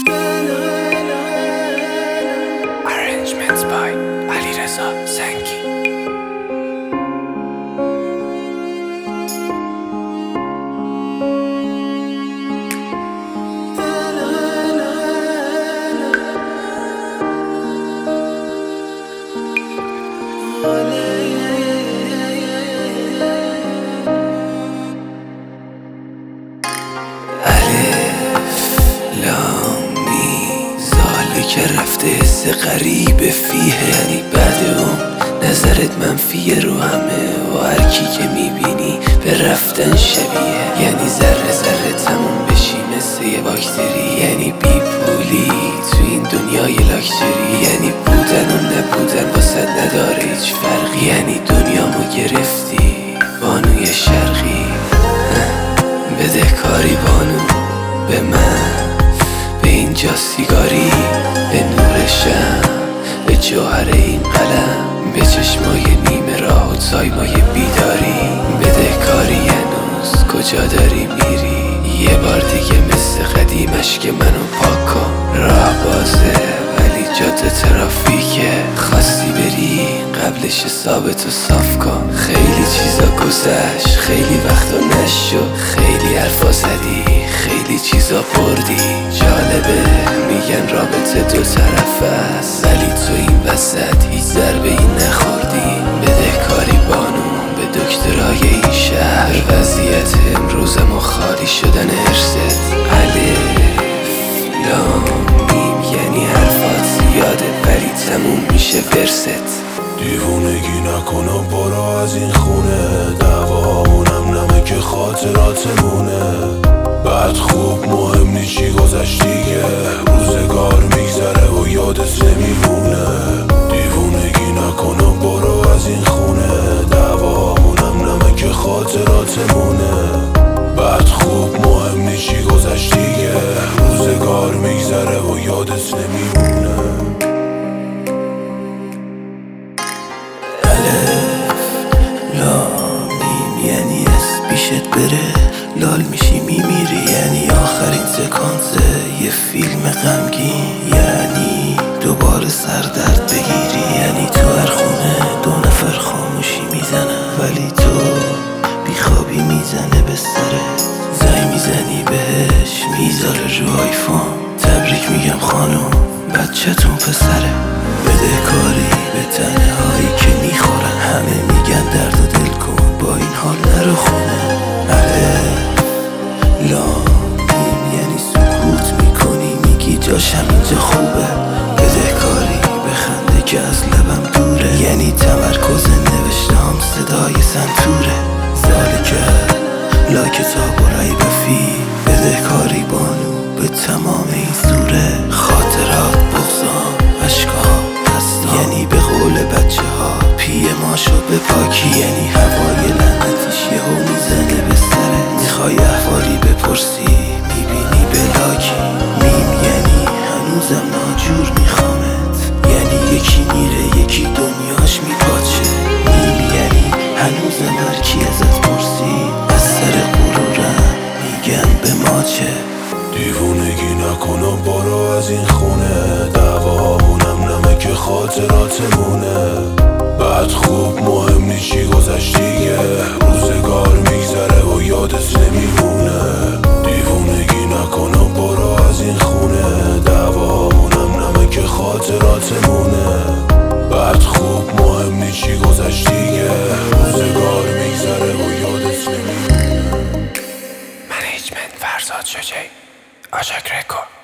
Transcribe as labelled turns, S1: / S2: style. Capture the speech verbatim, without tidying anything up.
S1: Arrangements by علیرضا زنگی.
S2: که رفته حس غریب فیه، یعنی بعد اون نظرت منفیه رو همه و هر کی که میبینی به رفتن شبیه، یعنی ذره ذره تموم بشی مثل یه باکتری، یعنی بی پولی تو این دنیای لاکچری، یعنی بودن و نبودن واسه نداره هیچ فرقی، یعنی دنیامو گرفتی بانوی شرقی. بده کاری بانو به من، به اینجا سیگاری، به نور شم، به جوهر این قلم، به چشمای نیمه راه و تایمای بیداری. بده کاری هنوز کجا داری میری؟ یه بار دیگه مثل قدیمش که منو پاک کن. راه بازه ولی جاده ترافیکه، خواستی بری قبلش حسابتو صاف کن. خیلی چیزا گذشت، خیلی وقتا نشد، خیلی حرفا زدی، خیلی چیزا بردی. جالبه میگن رابطه دو طرف است، ولی تو این وسط هیچ ضربه ای نخوردی. بده کاری بانو به دکترای این شهر، وضعیت امروز ما خالی شدن ارثت. الف لام میم یعنی حرفات زیاده ولی تموم میشه ورست.
S3: دیوونگی نکن و برو از این خونه، دعوامونم نمه که خاطراتمونه. بعد خوب مهم نی چی گذشت دیگه، روزگار میگذره و یادت نمیمونه. دیوونگی نکن و برو از این خونه، دعوامونم نمه که خاطراتمونه. بعد خوب مهم نی چی گذشت دیگه، روزگار میگذره و یادت نمیمونه.
S2: یعنی از پیشت بره لال میشی میمیری، یعنی آخرین سکانس یه فیلم غمگین، یعنی دوباره سردرد بگیری، یعنی تو هر خونه دو نفر خاموشی میزنن ولی تو بیخوابی میزنه به سرت. زنگ میزنی بهش میذاره رو آیفون، تبریک میگم خانم بچه‌تون پسره. بده کاری به تنهایی که میخورن، همه میگن درد و دل کن با این حال نرو خونه. الف لام میم یعنی سکوت میکنی، میگی جاشم اینجا خوبه. بده کاری بخنده که از لبم دوره، یعنی تمرکز نوشته هم صدای سنتوره. زال کرد لا کتاب و رای بفی، بده کاری بانو به تمام این سوره. خاطرات بغضام اشکام هستا، یعنی به قول بچه ها پیه ما شد به پاکی، یعنی هوای لعنتیش یهو میزنه به سرت. میخوای احوالی بپرسی میبینی بلاکی. میم یعنی هنوزم ناجور میخوامت، یعنی یکی میره یکی دنیاش میپاچه. میم یعنی هنوزم هرکی ازت پرسی از سر غرورم میگن به ماچه.
S3: دیوونگی نکن و برو از این خونه، دعوامونم نمه که خاطراتمونه. بعد خوب مهم نی چی گذشت دیگه، روزگار میگذره و یادت نمیمونه. دیوونگی نکن و برو از این خونه، دعوامونم نمه که خاطراتمونه. بعد خوب مهم نی چی گذشت دیگه، روزگار میگذره و یادت نمیمونه.
S1: منیجمنت فرزاد شجاعی، آژاک رکورد.